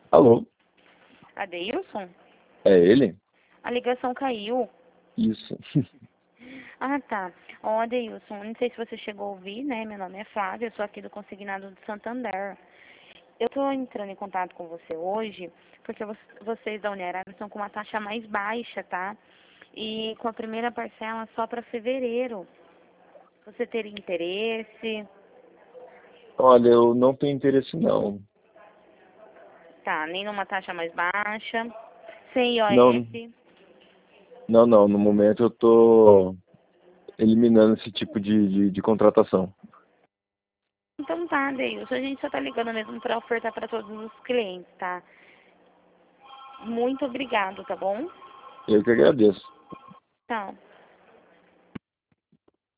Alô, Adeilson? é ele? A ligação caiu. Isso. Ah, tá. Ó, Adeilson, não sei se você chegou a ouvir, né? Meu nome é Flávia, eu sou aqui do Consignado de Santander. Eu tô entrando em contato com você hoje porque vocês da Unerab estão com uma taxa mais baixa, tá? E com a primeira parcela só para fevereiro. Você teria interesse? Olha, eu não tenho interesse não. Tá, nem numa taxa mais baixa, sem Não, IOF. não. No momento eu tô eliminando esse tipo de contratação. Então tá, Adeilson, a gente só tá ligando mesmo para ofertar para todos os clientes, tá? Muito obrigado, tá bom? Eu que agradeço. Tchau.